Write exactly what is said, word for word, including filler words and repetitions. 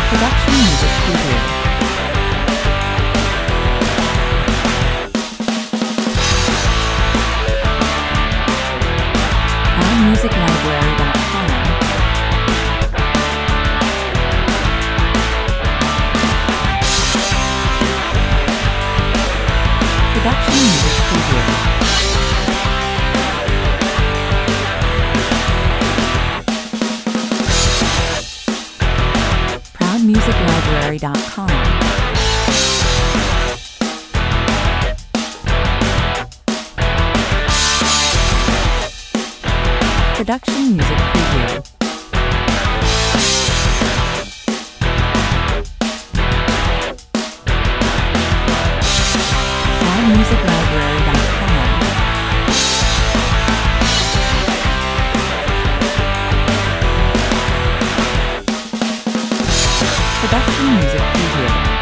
Production Music Preview. proud music library dot com. Production Music Preview. proud music library dot com. Production Music Preview. proud music library dot com. Production Music Preview.